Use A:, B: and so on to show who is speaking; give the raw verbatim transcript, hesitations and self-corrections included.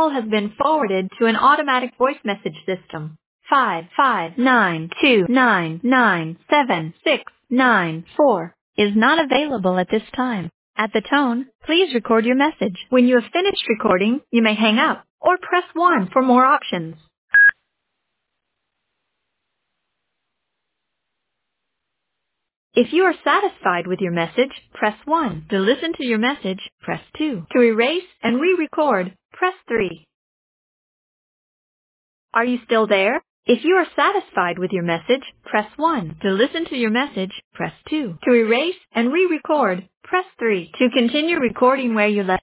A: call has been forwarded to an automatic voice message system. five five nine two nine nine seven six nine four is not available at this time. At the tone, please record your message. When you have finished recording, you may hang up or press one for more options. If you are satisfied with your message, press one. To listen to your message, press two. To erase and re-record, press three. Are you still there? If you are satisfied with your message, press one. To listen to your message, press two. To erase and re-record, press three. To continue recording where you left